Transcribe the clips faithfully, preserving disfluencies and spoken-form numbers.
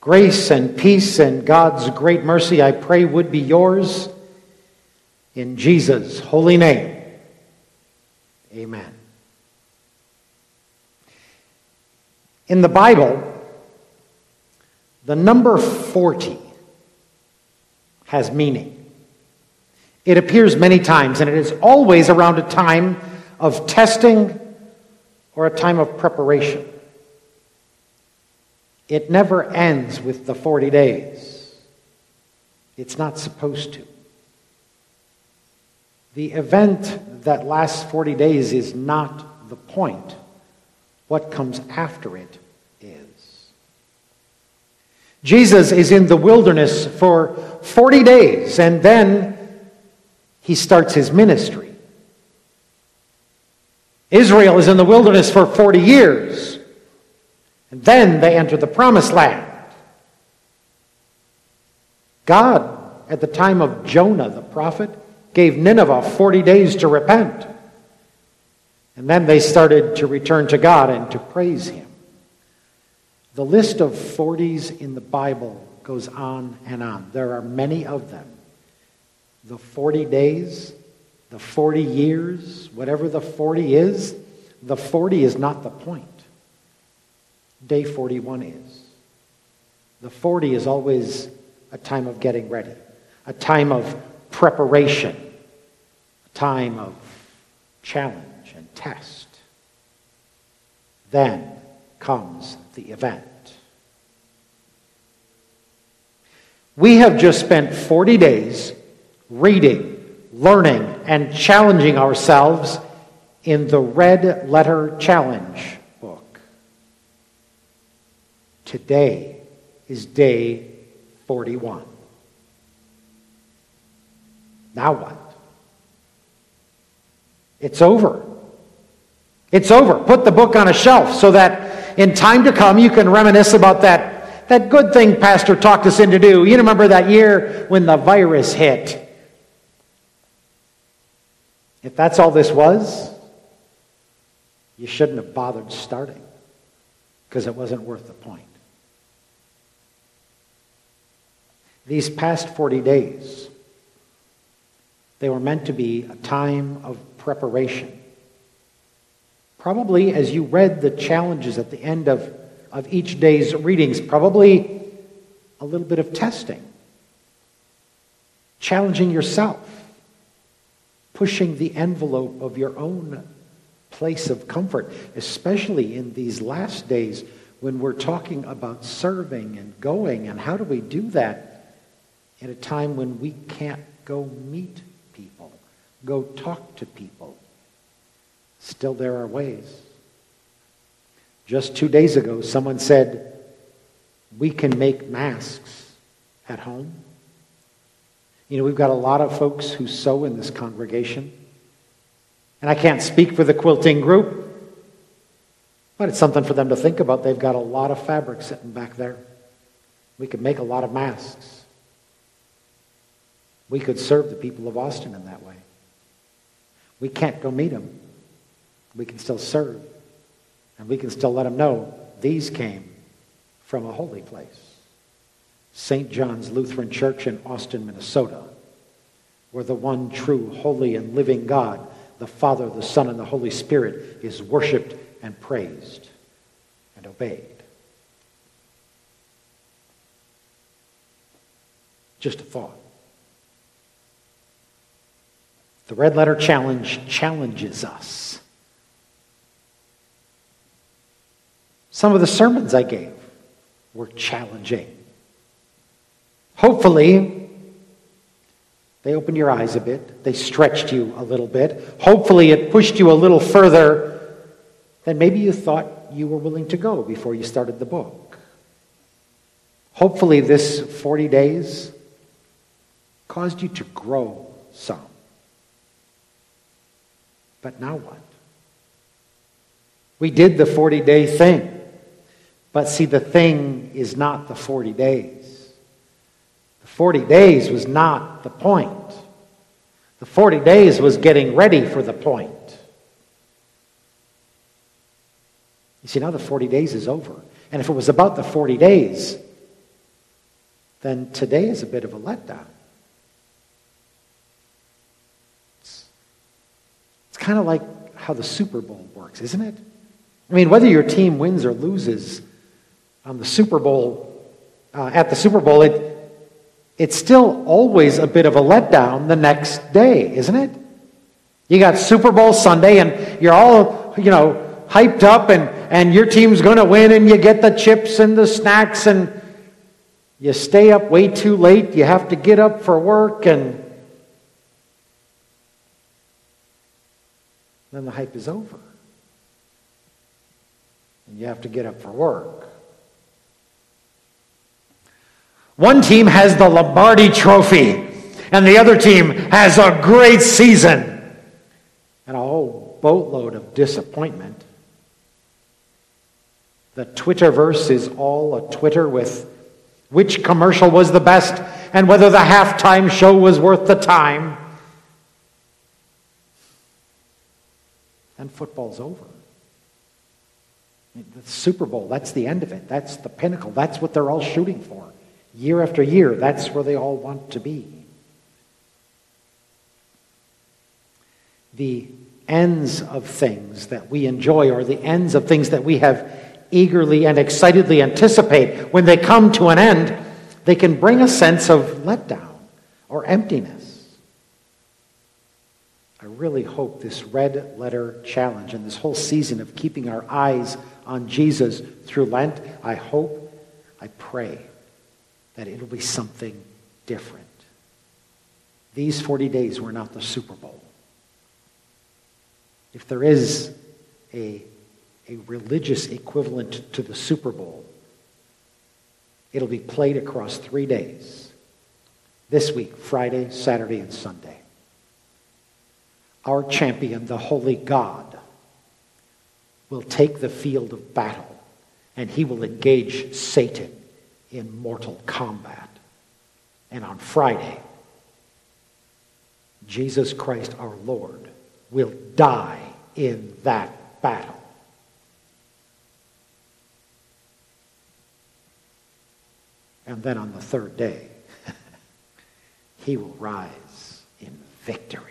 Grace and peace and God's great mercy, I pray, would be yours in Jesus' holy name. Amen. In the Bible, the number forty has meaning. It appears many times, and it is always around a time of testing or a time of preparation. It never ends with the forty days. It's not supposed to. The event that lasts forty days is not the point. What comes after it is. Jesus is in the wilderness for forty days, and then he starts his ministry. Israel is in the wilderness for forty years. And then they enter the promised land. God, at the time of Jonah the prophet, gave Nineveh forty days to repent. And then they started to return to God and to praise him. The list of forties in the Bible goes on and on. There are many of them. The forty days, the forty years, whatever the forty is, the forty is not the point. Day forty-one is. The forty is always a time of getting ready, a time of preparation, a time of challenge and test. Then comes the event. We have just spent forty days reading, learning, and challenging ourselves in the Red Letter Challenge. Today is day forty-one. Now what? It's over. It's over. Put the book on a shelf so that in time to come you can reminisce about that, that good thing Pastor talked us into do. You remember that year when the virus hit. If that's all this was, you shouldn't have bothered starting because it wasn't worth the point. These past forty days, they were meant to be a time of preparation. Probably as you read the challenges at the end of, of each day's readings, probably a little bit of testing. Challenging yourself. Pushing the envelope of your own place of comfort, especially in these last days when we're talking about serving and going. And how do we do that at a time when we can't go meet people, go talk to people? Still, there are ways. Just two days ago, someone said, we can make masks at home. You know, we've got a lot of folks who sew in this congregation. And I can't speak for the quilting group, but it's something for them to think about. They've got a lot of fabric sitting back there. We could make a lot of masks. We could serve the people of Austin in that way. We can't go meet them. We can still serve. And we can still let them know these came from a holy place. Saint John's Lutheran Church in Austin, Minnesota, where the one true, holy, and living God, the Father, the Son, and the Holy Spirit, is worshiped and praised and obeyed. Just a thought. The Red Letter Challenge challenges us. Some of the sermons I gave were challenging. Hopefully, they opened your eyes a bit. They stretched you a little bit. Hopefully, it pushed you a little further than maybe you thought you were willing to go before you started the book. Hopefully, this forty days caused you to grow some. But now what? We did the forty-day thing. But see, the thing is not the forty days. The forty days was not the point. The forty days was getting ready for the point. You see, now the forty days is over. And if it was about the forty days, then today is a bit of a letdown. It's, it's kind of like how the Super Bowl works, isn't it? I mean, whether your team wins or loses on the Super Bowl, uh, at the Super Bowl, it it's still always a bit of a letdown the next day, isn't it? You got Super Bowl Sunday, and you're all, you know, hyped up, and, and your team's going to win, and you get the chips and the snacks, and you stay up way too late. You have to get up for work, and then the hype is over. And you have to get up for work. One team has the Lombardi Trophy, and the other team has a great season and a whole boatload of disappointment. The Twitterverse is all a Twitter with which commercial was the best and whether the halftime show was worth the time. And football's over. The Super Bowl, that's the end of it. That's the pinnacle. That's what they're all shooting for. Year after year, that's where they all want to be. The ends of things that we enjoy, or the ends of things that we have eagerly and excitedly anticipate, when they come to an end, they can bring a sense of letdown or emptiness. I really hope this red letter challenge and this whole season of keeping our eyes on Jesus through Lent, I hope, I pray that it'll be something different. These forty days were not the Super Bowl. If there is a, a religious equivalent to the Super Bowl, it'll be played across three days. This week, Friday, Saturday, and Sunday. Our champion, the Holy God, will take the field of battle, and he will engage Satan in mortal combat. And on Friday, Jesus Christ our Lord will die in that battle. And then on the third day, he will rise in victory.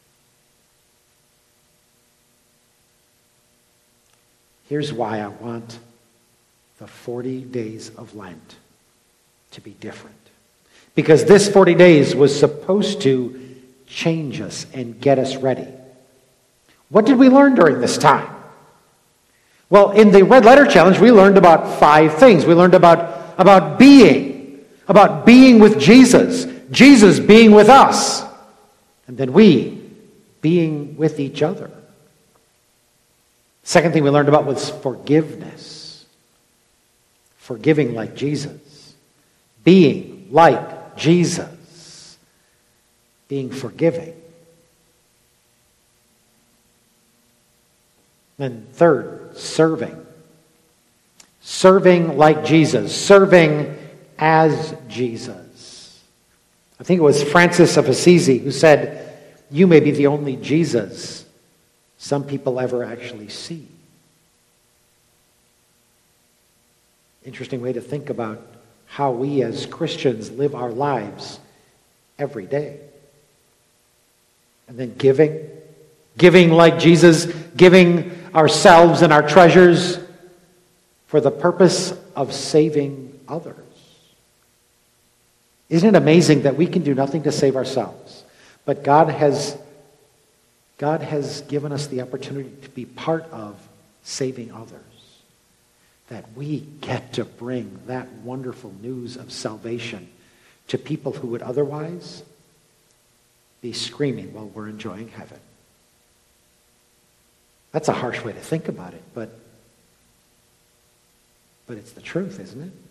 Here's why I want the forty days of Lent to be different. Because this forty days was supposed to change us and get us ready. What did we learn during this time? Well, in the Red Letter Challenge, we learned about five things. We learned about, about being, about being with Jesus, Jesus being with us, and then we being with each other. Second thing we learned about was forgiveness. Forgiving like Jesus. Being like Jesus. Being forgiving. And third, serving. Serving like Jesus. Serving as Jesus. I think it was Francis of Assisi who said, "You may be the only Jesus some people ever actually see." Interesting way to think about how we as Christians live our lives every day. And then giving. Giving like Jesus, giving ourselves and our treasures for the purpose of saving others. Isn't it amazing that we can do nothing to save ourselves, but God has God has given us the opportunity to be part of saving others. That we get to bring that wonderful news of salvation to people who would otherwise be screaming while we're enjoying heaven. That's a harsh way to think about it, but, but it's the truth, isn't it?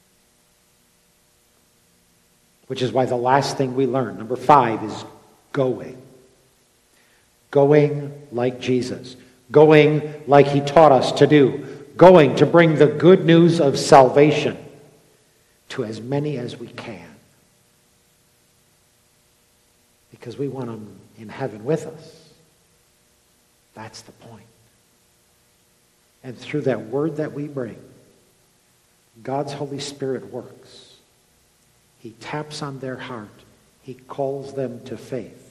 Which is why the last thing we learn, number five, is going. Going like Jesus. Going like he taught us to do. Going to bring the good news of salvation to as many as we can. Because we want them in heaven with us. That's the point. And through that word that we bring, God's Holy Spirit works. He taps on their heart. He calls them to faith.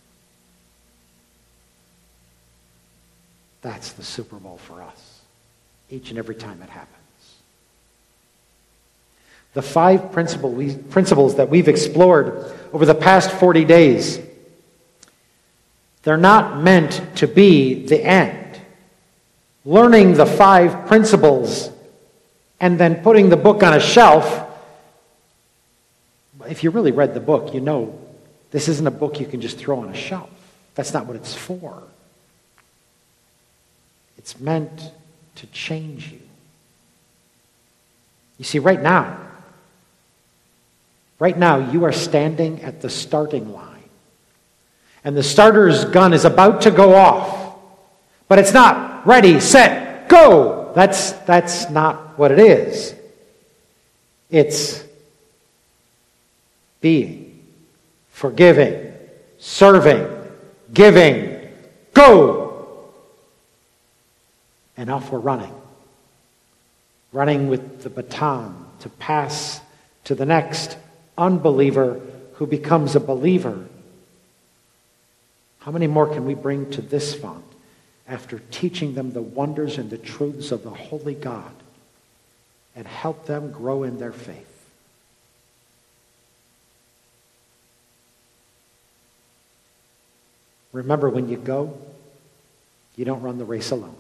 That's the Super Bowl for us, each and every time it happens. The five principle we, principles that we've explored over the past forty days, they're not meant to be the end. Learning the five principles and then putting the book on a shelf, if you really read the book, you know this isn't a book you can just throw on a shelf. That's not what it's for. It's meant to change you. You see, right now, right now you are standing at the starting line. And the starter's gun is about to go off. But it's not ready, set, go. That's, that's not what it is. It's being, forgiving, serving, giving, go. And off we're running. Running with the baton to pass to the next unbeliever who becomes a believer. How many more can we bring to this font after teaching them the wonders and the truths of the Holy God and help them grow in their faith? Remember, when you go, you don't run the race alone.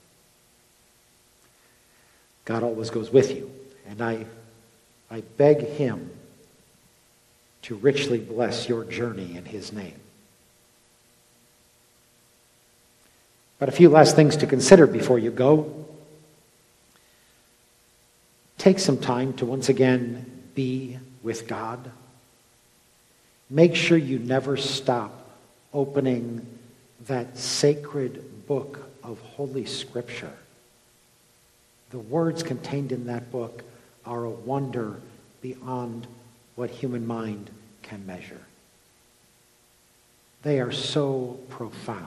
God always goes with you. And I, I beg him to richly bless your journey in his name. But a few last things to consider before you go. Take some time to once again be with God. Make sure you never stop opening that sacred book of Holy Scripture. The words contained in that book are a wonder beyond what human mind can measure. They are so profound.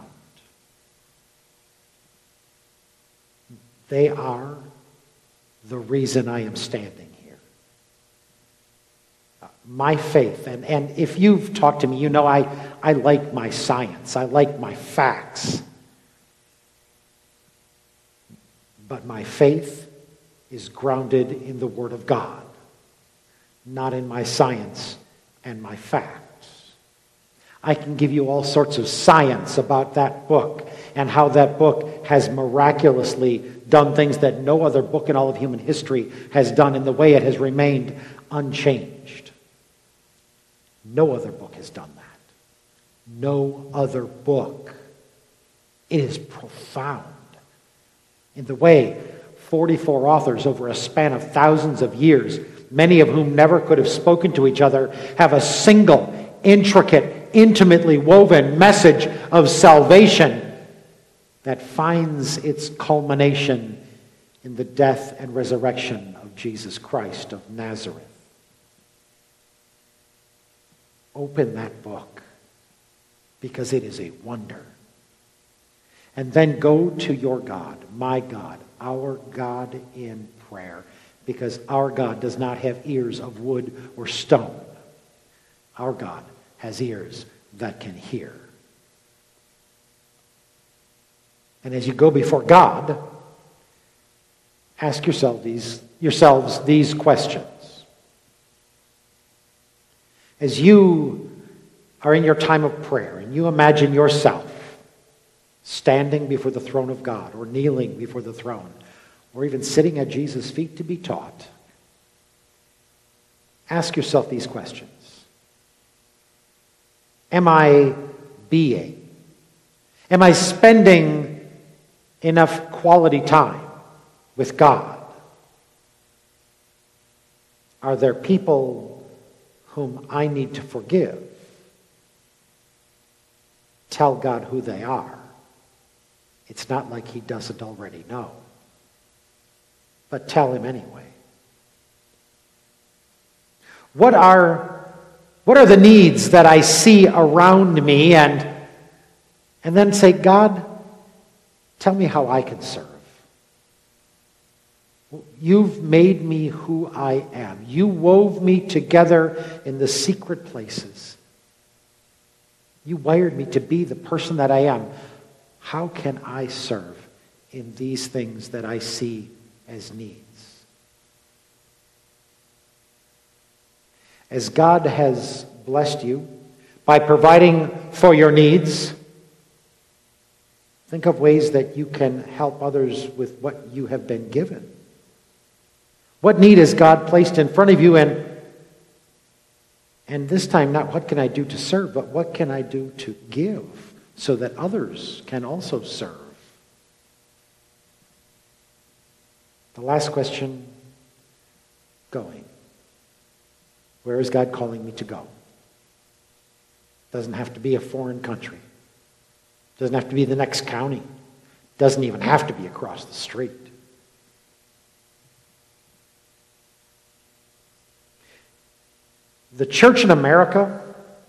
They are the reason I am standing here. Uh, my faith, and, and if you've talked to me, you know I, I like my science. I like my facts. But my faith is grounded in the Word of God, not in my science and my facts. I can give you all sorts of science about that book and how that book has miraculously done things that no other book in all of human history has done in the way it has remained unchanged. No other book has done that. No other book. It is profound in the way forty-four authors over a span of thousands of years, many of whom never could have spoken to each other, have a single, intricate, intimately woven message of salvation that finds its culmination in the death and resurrection of Jesus Christ of Nazareth. Open that book because it is a wonder. And then go to your God, my God, our God in prayer, because our God does not have ears of wood or stone. Our God has ears that can hear. And as you go before God, ask yourself these, yourselves these questions. As you are in your time of prayer and you imagine yourself standing before the throne of God or kneeling before the throne or even sitting at Jesus' feet to be taught, ask yourself these questions. Am I being? Am I spending enough quality time with God? Are there people whom I need to forgive? Tell God who they are. It's not like he doesn't already know. But tell him anyway. What are, what are the needs that I see around me? And, and then say, God, tell me how I can serve. You've made me who I am. You wove me together in the secret places. You wired me to be the person that I am. How can I serve in these things that I see as needs? As God has blessed you by providing for your needs, think of ways that you can help others with what you have been given. What need has God placed in front of you? And, and this time, not what can I do to serve, but what can I do to give so that others can also serve? The last question, going. Where is God calling me to go? Doesn't have to be a foreign country. Doesn't have to be the next county. Doesn't even have to be across the street. The church in America,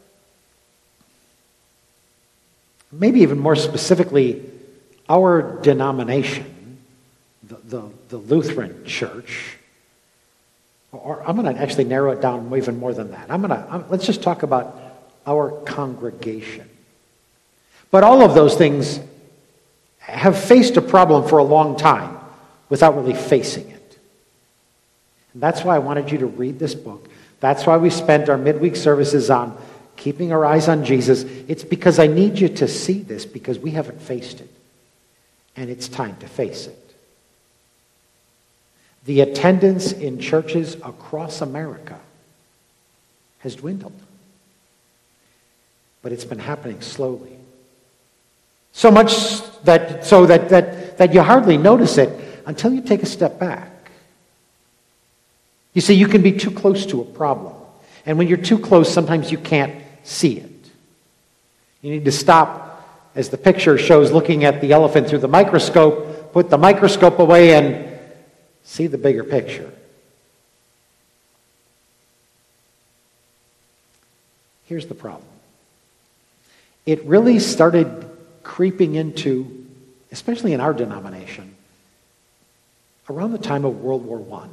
maybe even more specifically, our denomination, the, the, the Lutheran Church, or I'm going to actually narrow it down even more than that. I'm going to, I'm, let's just talk about our congregation. But all of those things have faced a problem for a long time without really facing it. And that's why I wanted you to read this book. That's why we spent our midweek services on keeping our eyes on Jesus. It's because I need you to see this because we haven't faced it. And it's time to face it. The attendance in churches across America has dwindled. But it's been happening slowly. So much that so that, that, that you hardly notice it until you take a step back. You see, you can be too close to a problem. And when you're too close, sometimes you can't see it. You need to stop, as the picture shows, looking at the elephant through the microscope, put the microscope away and see the bigger picture. Here's the problem. It really started creeping into, especially in our denomination, around the time of World War One.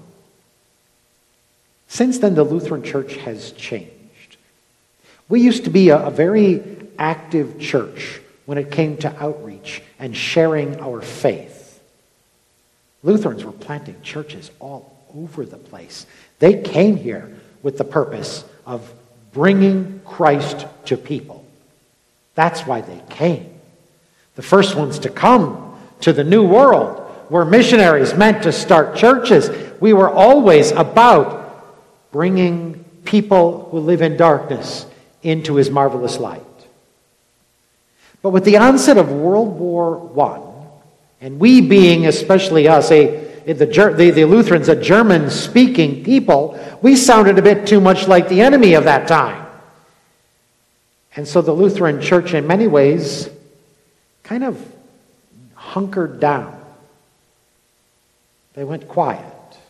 Since then, the Lutheran Church has changed. We used to be a, a very active church when it came to outreach and sharing our faith. Lutherans were planting churches all over the place. They came here with the purpose of bringing Christ to people. That's why they came. The first ones to come to the New World were missionaries meant to start churches. We were always about bringing people who live in darkness into his marvelous light. But with the onset of World War One, and we being, especially us, a, the, the, the Lutherans, a German-speaking people, we sounded a bit too much like the enemy of that time. And so the Lutheran Church, in many ways, kind of hunkered down. They went quiet.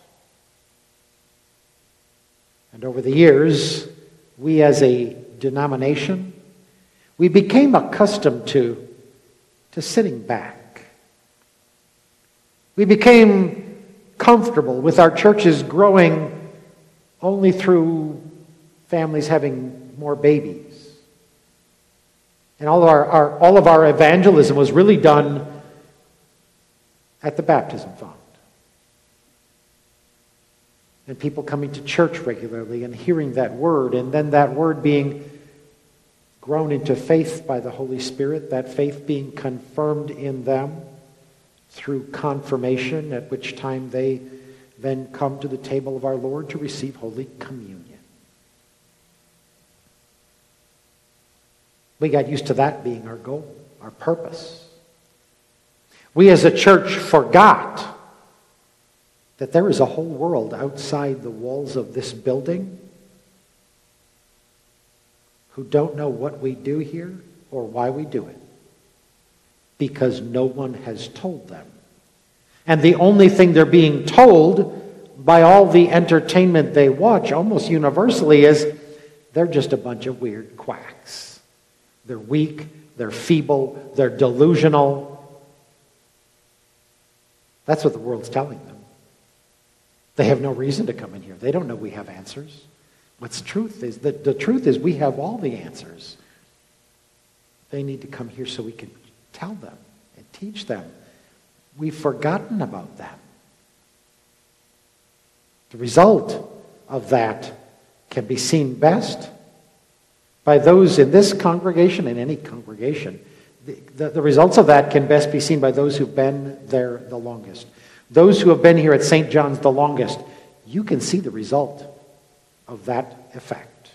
And over the years, we as a denomination, we became accustomed to, to sitting back. We became comfortable with our churches growing only through families having more babies. And all of our, our, all of our evangelism was really done at the baptism font. And people coming to church regularly and hearing that word, and then that word being grown into faith by the Holy Spirit, that faith being confirmed in them through confirmation, at which time they then come to the table of our Lord to receive Holy Communion. We got used to that being our goal, our purpose. We as a church forgot that there is a whole world outside the walls of this building who don't know what we do here or why we do it, because no one has told them. And the only thing they're being told by all the entertainment they watch almost universally is they're just a bunch of weird quacks. They're weak, they're feeble, they're delusional. That's what the world's telling them. They have no reason to come in here. They don't know we have answers. What's the truth is that the truth is we have all the answers. They need to come here so we can tell them and teach them. We've forgotten about them. The result of that can be seen best by those in this congregation and any congregation. The, the, the results of that can best be seen by those who've been there the longest. Those who have been here at Saint John's the longest. You can see the result of that effect.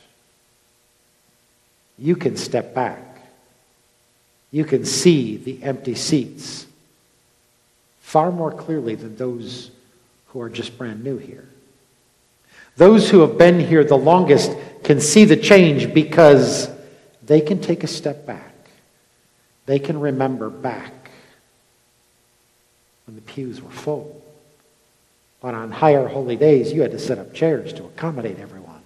You can step back. You can see the empty seats far more clearly than those who are just brand new here. Those who have been here the longest can see the change because they can take a step back. They can remember back when the pews were full. But on higher holy days, you had to set up chairs to accommodate everyone.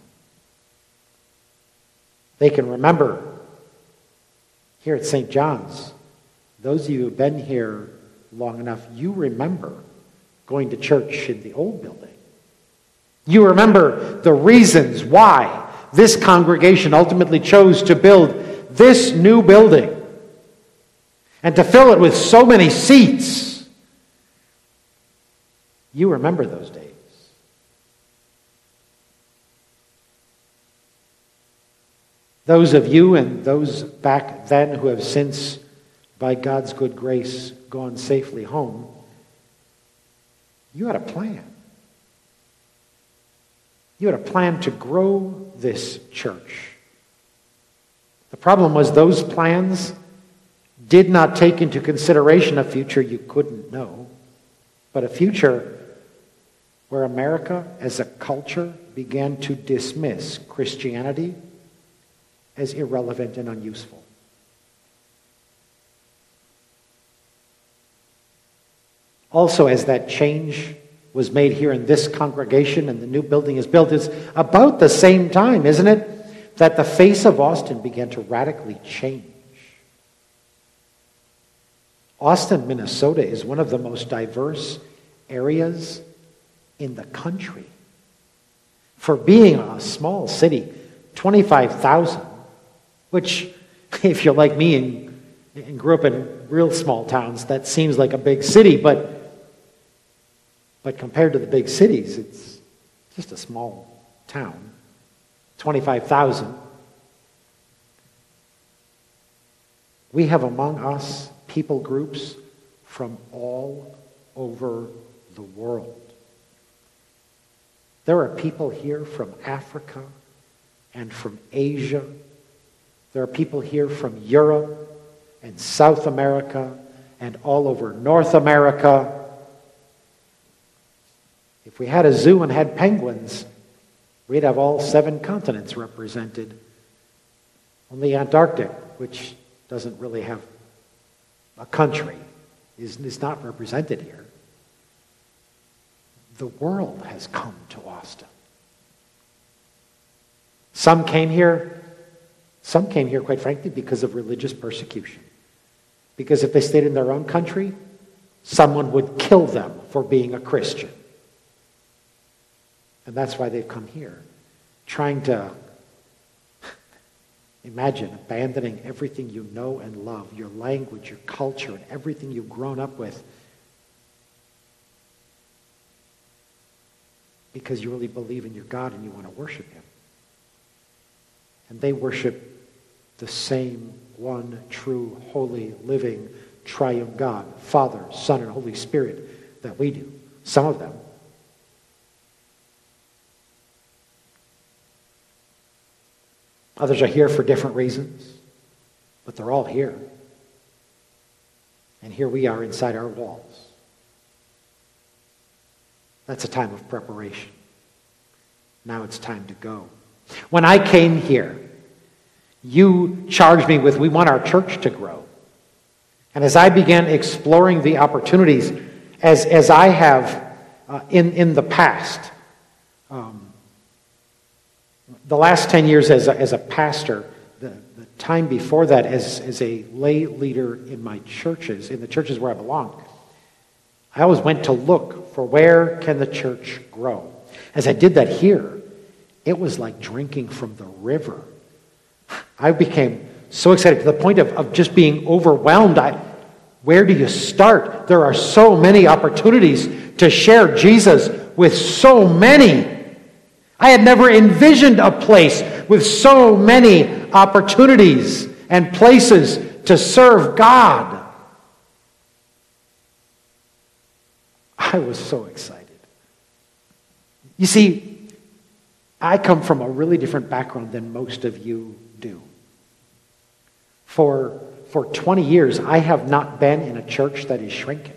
They can remember here at Saint John's, those of you who have been here long enough, you remember going to church in the old building. You remember the reasons why this congregation ultimately chose to build this new building and to fill it with so many seats. You remember those days. Those of you and those back then who have since, by God's good grace, gone safely home, you had a plan. You had a plan to grow this church. The problem was those plans did not take into consideration a future you couldn't know, but a future where America as a culture began to dismiss Christianity as irrelevant and unuseful. Also, as that change was made here in this congregation and the new building is built, it's about the same time, isn't it, that the face of Austin began to radically change. Austin, Minnesota is one of the most diverse areas in the country. For being a small city, twenty-five thousand, which, if you're like me and, and grew up in real small towns, that seems like a big city, but But compared to the big cities, it's just a small town. twenty-five thousand. We have among us people groups from all over the world. There are people here from Africa and from Asia. There are people here from Europe and South America and all over North America. If we had a zoo and had penguins, we'd have all seven continents represented. Only Antarctic, which doesn't really have a country, is, is not represented here. The world has come to Austin. Some came here, some came here, quite frankly, because of religious persecution. Because if they stayed in their own country, someone would kill them for being a Christian. And that's why they've come here, trying to imagine abandoning everything you know and love, your language, your culture, and everything you've grown up with, because you really believe in your God and you want to worship Him. And they worship the same one, true, holy, living, triune God, Father, Son, and Holy Spirit that we do. Some of them. Others are here for different reasons, but they're all here. And here we are inside our walls. That's a time of preparation. Now it's time to go. When I came here, you charged me with, we want our church to grow. And as I began exploring the opportunities, as, as I have uh, in, in the past, um, the last ten years as a, as a pastor, the, the time before that as, as a lay leader in my churches, in the churches where I belonged, I always went to look for where can the church grow. As I did that here, it was like drinking from the river. I became so excited to the point of, of just being overwhelmed. I, where do you start? There are so many opportunities to share Jesus with so many. I had never envisioned a place with so many opportunities and places to serve God. I was so excited. You see, I come from a really different background than most of you do. For, for twenty years, I have not been in a church that is shrinking.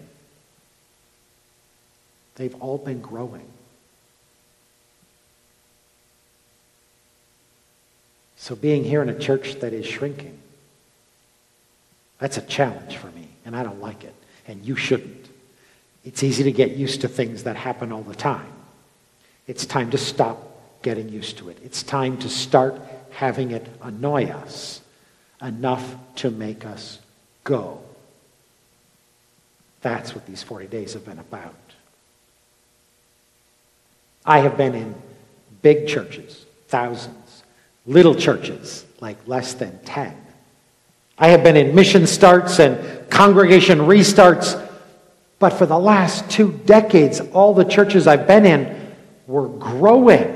They've all been growing. So being here in a church that is shrinking, that's a challenge for me, and I don't like it, and you shouldn't. It's easy to get used to things that happen all the time. It's time to stop getting used to it. It's time to start having it annoy us enough to make us go. That's what these forty days have been about. I have been in big churches, thousands, little churches, like less than ten. I have been in mission starts and congregation restarts, but for the last two decades, all the churches I've been in were growing.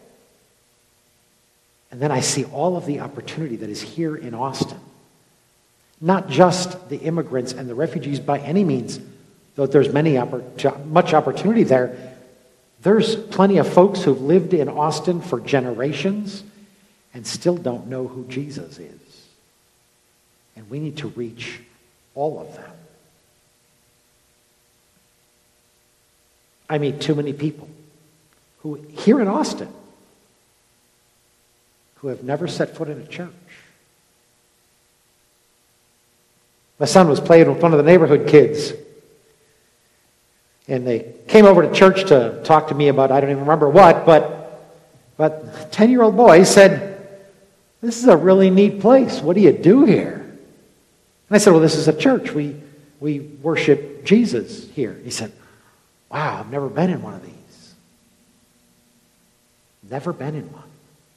And then I see all of the opportunity that is here in Austin. Not just the immigrants and the refugees by any means, though there's many oppor- much opportunity there. There's plenty of folks who've lived in Austin for generations and still don't know who Jesus is. And we need to reach all of them. I meet too many people who, here in Austin, who have never set foot in a church. My son was playing with one of the neighborhood kids, and they came over to church to talk to me about, I don't even remember what, but but a ten-year-old boy said, "This is a really neat place. What do you do here?" And I said, "Well, this is a church. We, we worship Jesus here." He said, "Wow, I've never been in one of these." Never been in one.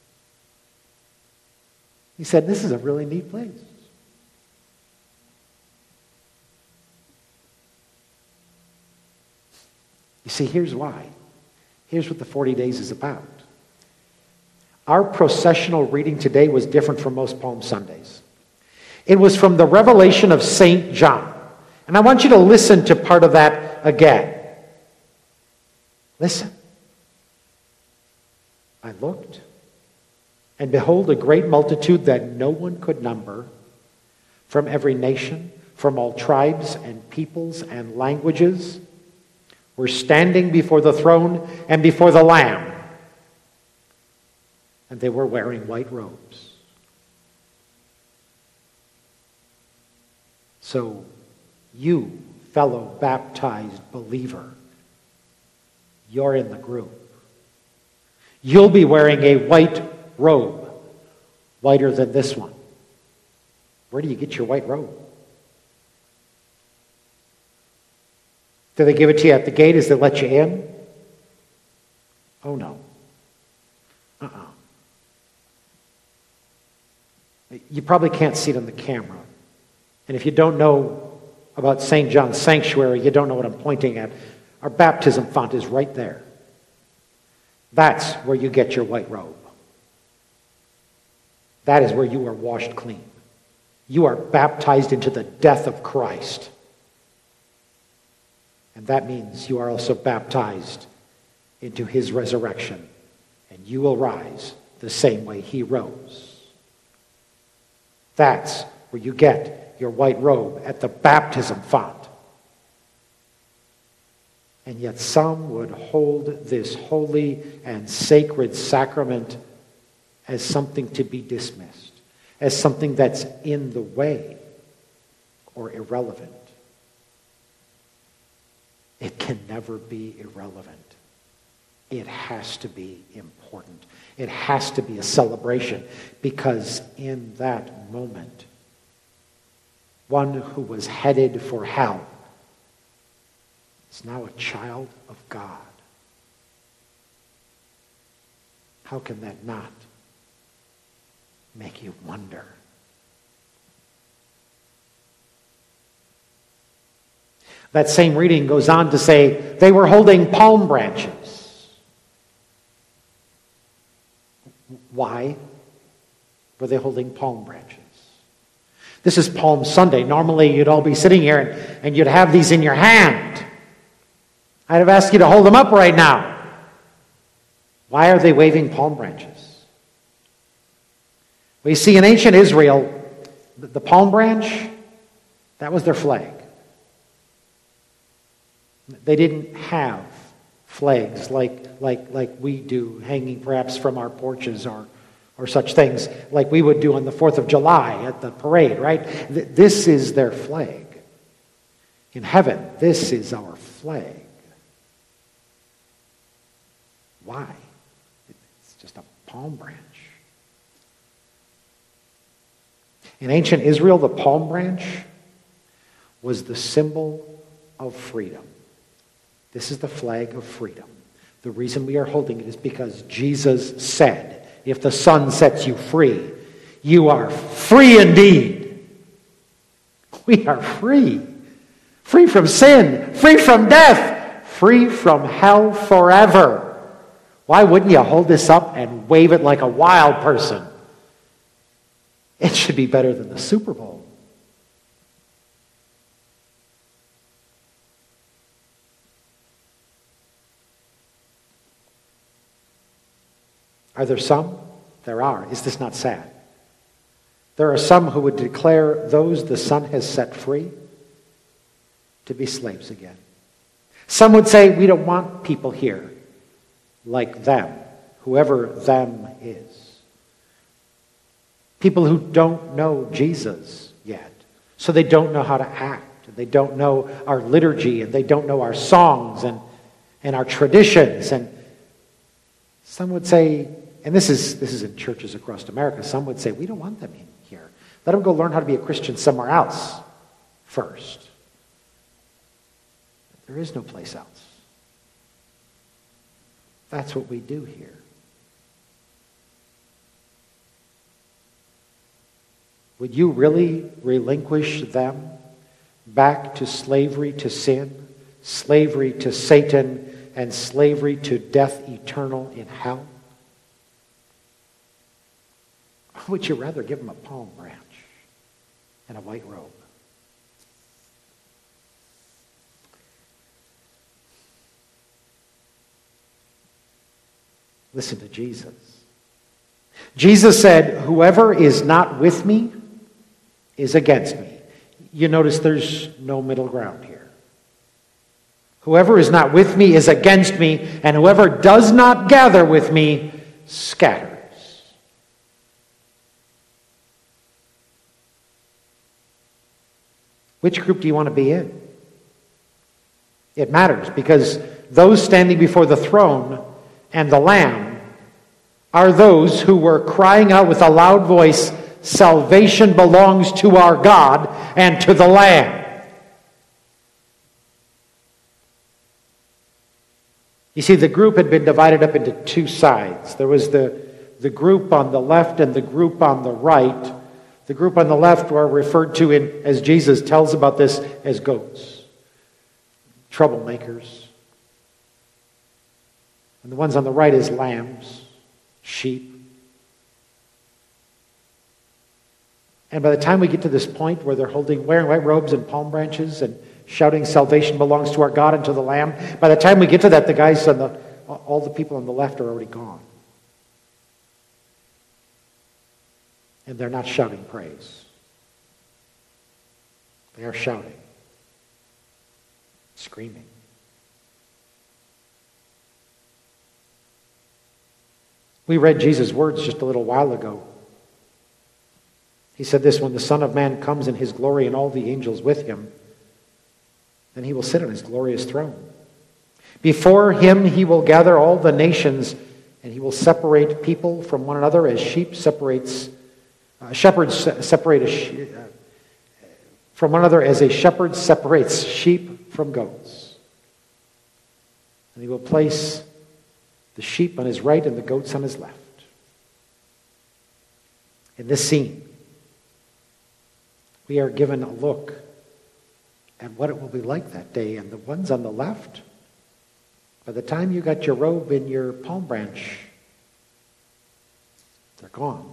He said, "This is a really neat place." You see, here's why. Here's what the forty days is about. Our processional reading today was different from most Palm Sundays. It was from the Revelation of Saint John. And I want you to listen to part of that again. Listen. I looked, and behold, a great multitude that no one could number, from every nation, from all tribes and peoples and languages, were standing before the throne and before the Lamb. And they were wearing white robes. So, you, fellow baptized believer, you're in the group. You'll be wearing a white robe, whiter than this one. Where do you get your white robe? Do they give it to you at the gate as they let you in? Oh, no. Uh-uh. You probably can't see it on the camera. And if you don't know about Saint John's Sanctuary, you don't know what I'm pointing at. Our baptism font is right there. That's where you get your white robe. That is where you are washed clean. You are baptized into the death of Christ. And that means you are also baptized into his resurrection. And you will rise the same way he rose. That's where you get your white robe, at the baptism font. And yet some would hold this holy and sacred sacrament as something to be dismissed, as something that's in the way or irrelevant. It can never be irrelevant. It has to be important. It has to be a celebration, because in that moment, one who was headed for hell is now a child of God. How can that not make you wonder? That same reading goes on to say they were holding palm branches. Why were they holding palm branches? This is Palm Sunday. Normally you'd all be sitting here and, and you'd have these in your hand. I'd have asked you to hold them up right now. Why are they waving palm branches? We see in ancient Israel, the, the palm branch, that was their flag. They didn't have flags like, like, like we do, hanging perhaps from our porches or, or such things like we would do on the fourth of July at the parade, right? Th- this is their flag. In heaven, this is our flag. Why? It's just a palm branch. In ancient Israel, the palm branch was the symbol of freedom. This is the flag of freedom. The reason we are holding it is because Jesus said, if the Son sets you free, you are free indeed. We are free. Free from sin, free from death, free from hell forever. Why wouldn't you hold this up and wave it like a wild person? It should be better than the Super Bowl. Are there some? There are. Is this not sad? There are some who would declare those the Son has set free to be slaves again. Some would say, we don't want people here like them, whoever them is. People who don't know Jesus yet, so they don't know how to act, and they don't know our liturgy, and they don't know our songs and, and our traditions. And some would say, and this is this is in churches across America, some would say, we don't want them in here. Let them go learn how to be a Christian somewhere else first. There is no place else. That's what we do here. Would you really relinquish them back to slavery to sin, slavery to Satan, and slavery to death eternal in hell? Or would you rather give them a palm branch and a white robe? Listen to Jesus. Jesus said, whoever is not with me is against me. You notice there's no middle ground here. Whoever is not with me is against me, and whoever does not gather with me scatters. Which group do you want to be in? It matters, because those standing before the throne and the Lamb are those who were crying out with a loud voice, salvation belongs to our God and to the Lamb. You see, the group had been divided up into two sides. There was the, the group on the left and the group on the right. The group on the left were referred to, in, as Jesus tells about this, as goats, troublemakers. And the ones on the right as lambs, sheep. And by the time we get to this point where they're holding, wearing white robes and palm branches and shouting, salvation belongs to our God and to the Lamb, by the time we get to that, the guys on the, all the people on the left are already gone. And they're not shouting praise. They are shouting, screaming. We read Jesus' words just a little while ago. He said this, when the Son of Man comes in his glory and all the angels with him, then he will sit on his glorious throne. Before him he will gather all the nations, and he will separate people from one another as sheep separates, uh, shepherds separate a she- uh, from one another as a shepherd separates sheep from goats. And he will place the sheep on his right and the goats on his left. In this scene, we are given a look at what it will be like that day. And the ones on the left, by the time you got your robe and your palm branch, they're gone.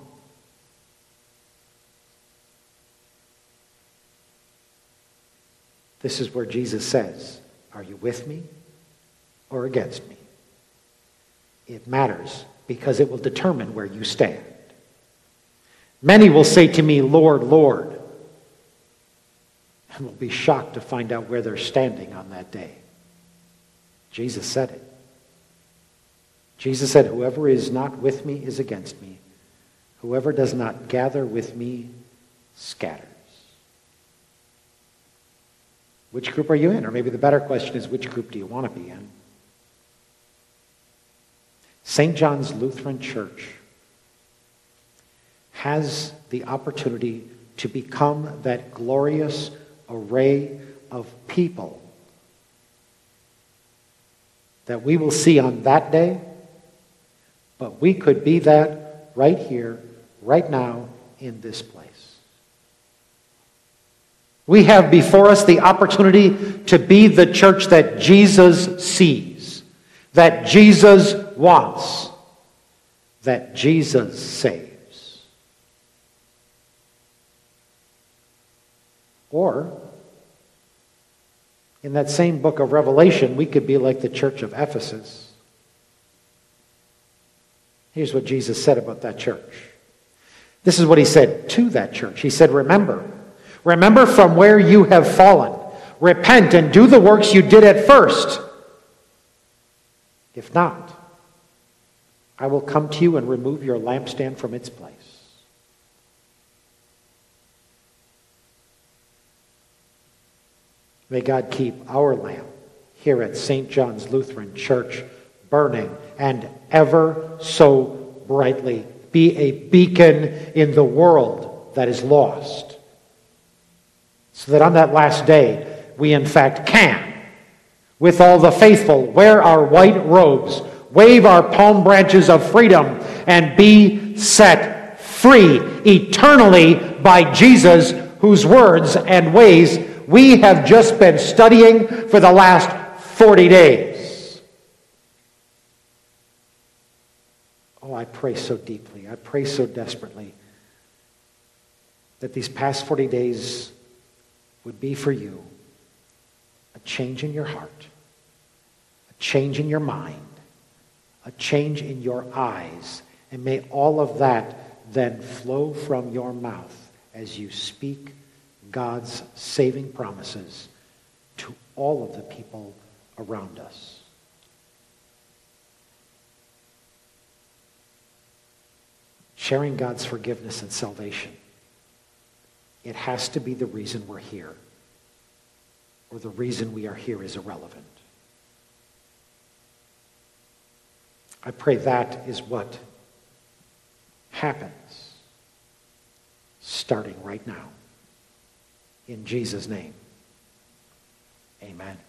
This is where Jesus says, are you with me or against me? It matters because it will determine where you stand. Many will say to me, Lord, Lord, and will be shocked to find out where they're standing on that day. Jesus said it. Jesus said, whoever is not with me is against me. Whoever does not gather with me scatters. Which group are you in? Or maybe the better question is, which group do you want to be in? Saint John's Lutheran Church has the opportunity to become that glorious array of people that we will see on that day, but we could be that right here, right now, in this place. We have before us the opportunity to be the church that Jesus sees, that Jesus wants, that Jesus saves. Or, in that same book of Revelation, we could be like the church of Ephesus. Here's what Jesus said about that church. This is what he said to that church. He said, remember, remember from where you have fallen. Repent and do the works you did at first. If not, I will come to you and remove your lampstand from its place. May God keep our lamp here at Saint John's Lutheran Church burning and ever so brightly. Be a beacon in the world that is lost. So that on that last day, we in fact can, with all the faithful, wear our white robes, wave our palm branches of freedom, and be set free eternally by Jesus, whose words and ways we have just been studying for the last forty days. Oh, I pray so deeply, I pray so desperately that these past forty days would be for you a change in your heart, a change in your mind, a change in your eyes, and may all of that then flow from your mouth as you speak God's saving promises to all of the people around us. Sharing God's forgiveness and salvation, it has to be the reason we're here, or the reason we are here is irrelevant. I pray that is what happens starting right now. In Jesus' name, amen.